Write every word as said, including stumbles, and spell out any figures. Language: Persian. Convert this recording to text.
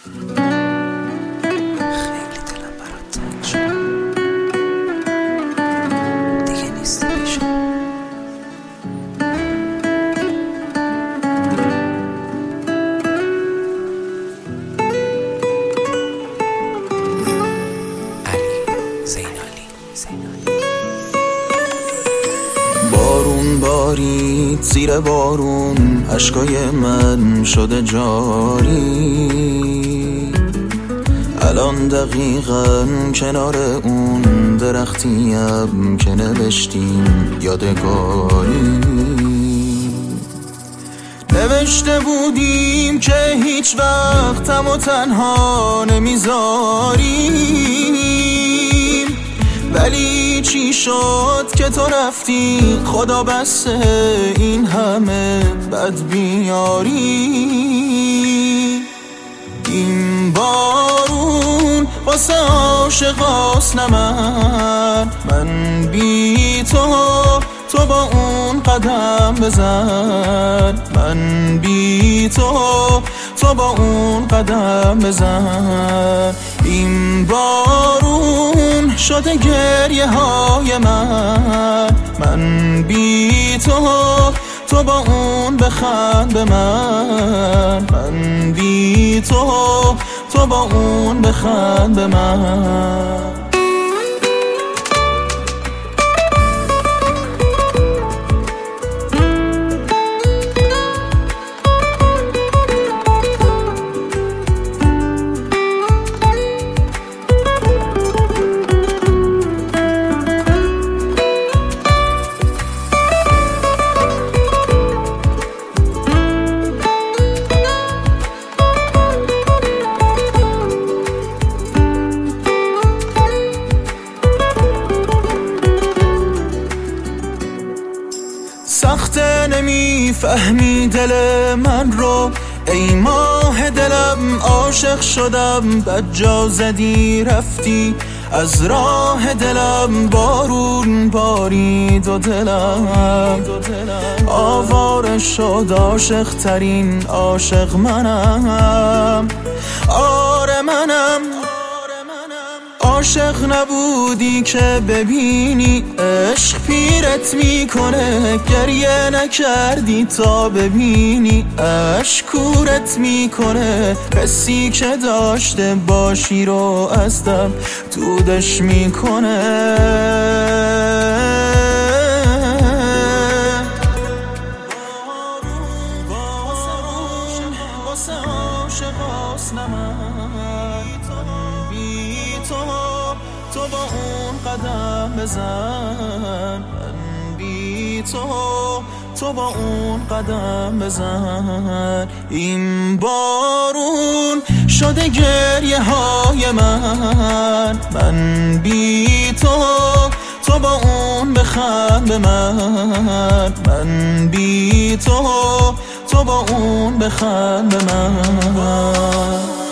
خیلی دلم برات تنگ شد، دیگه نیستی پیشم. بارون بارید زیر بارون، اشکای من شده جاری. الان دقیقاً کنار اون درختیم که نوشتیم یادگاری. نوشته بودیم که هیچ وقتم و تنها نمیذاریم، ولی چی شد که تو رفتی؟ خدا بسه این همه بد بیاری. این بارون واسه عاشقاست نه من، من بی تو تو با اون قدم بزن، من بی تو تو با اون قدم بزن. این بارون شده گریه های من، من بی تو تو با اون بخند به من، من بی تو تو با اون بخند به من. سخته نمیفهمی دل من رو، ای ماه دلم عاشق شدم، بد زدی رفتی از راه دلم. بارون بارید و دلم آواره شد، عاشق ترین عاشق منم. آره منم عاشق نبودی که ببینی عشق پیرت میکنه، گریه نکردی تا ببینی عشق کورت میکنه. حسی که داشته باشی رو از دم دودش میکنه. واسه عاشقاست نه من، بی تو تو با اون قدم بزن، من بی تو تو با اون قدم بزن. این بارون شده گریه های من، من بی تو تو با اون بخند به من، من بی تو تو با اون بخند به من.